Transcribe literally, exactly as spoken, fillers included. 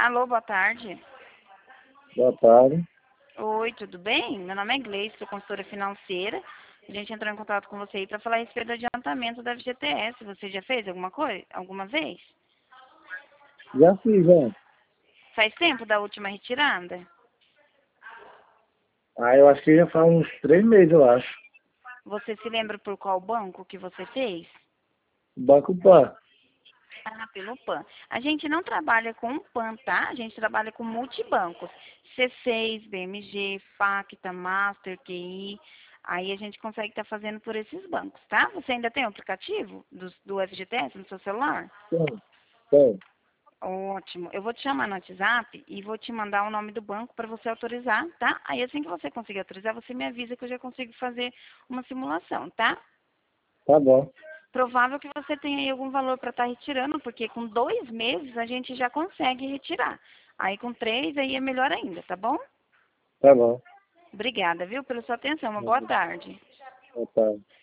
Alô, boa tarde. Boa tarde. Oi, tudo bem? Meu nome é Gleice, sou consultora financeira. A gente entrou em contato com você aí para falar a respeito do adiantamento da F G T S. Você já fez alguma coisa? Alguma vez? Já fiz, já. Faz tempo da última retirada? Ah, eu acho que já faz uns três meses, eu acho. Você se lembra por qual banco que você fez? Banco Pan. Ah, pelo PAN. A gente não trabalha com PAN, tá? A gente trabalha com multibancos. C seis, B M G, Facta, Master, Q I. Aí a gente consegue estar fazendo por esses bancos, tá? Você ainda tem o aplicativo do, do F G T S no seu celular? Tem, tem. Ótimo. Eu vou te chamar no WhatsApp e vou te mandar o nome do banco para você autorizar, tá? Aí assim que você conseguir autorizar, você me avisa que eu já consigo fazer uma simulação, tá? Tá bom. Provável que você tenha aí algum valor para estar retirando, porque com dois meses a gente já consegue retirar. Aí com três aí é melhor ainda, tá bom? Tá bom. Obrigada, viu, pela sua atenção. Uma boa tarde. Boa tarde.